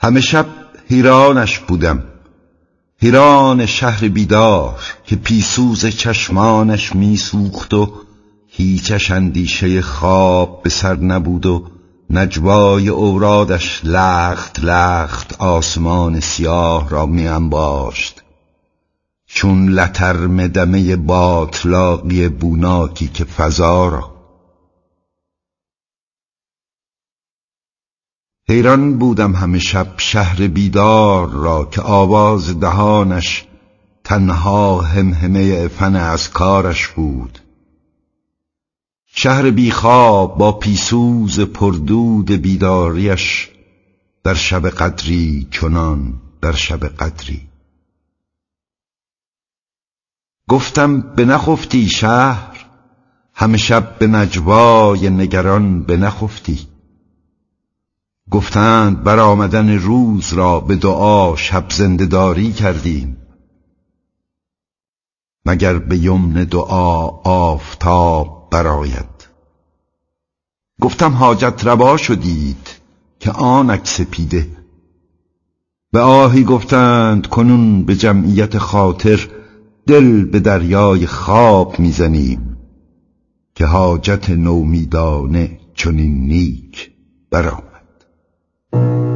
همه شب حیرانش بودم، حیران شهر بیدار که پیسوز چشمانش می سوخت و هیچش اندیشه خواب به سر نبود و نجوای اورادش لخت لخت آسمان سیاه را می انباشت چون لترم دمه باطلاقی بوناکی که فضا را. حیران بودم همه شب شهر بیدار را که آواز دهانش تنها همهمه فن اذکارش بود. شهر بیخواب با پیسوز پردود بیداریش در شب قدری چنان در شب قدری. گفتم بنخفتی شهر، همه شب به نجوای نگران بنخفتی. گفتند برآمدن روز را به دعا شب زنده داری کردیم، مگر به یمن دعا آفتاب برآید. گفتم حاجت روا شدید که آنک سپیده. به آهی گفتند کنون به جمعیت خاطر دل به دریای خواب میزنیم که حاجت نومیدانه چنین نیک برآمد.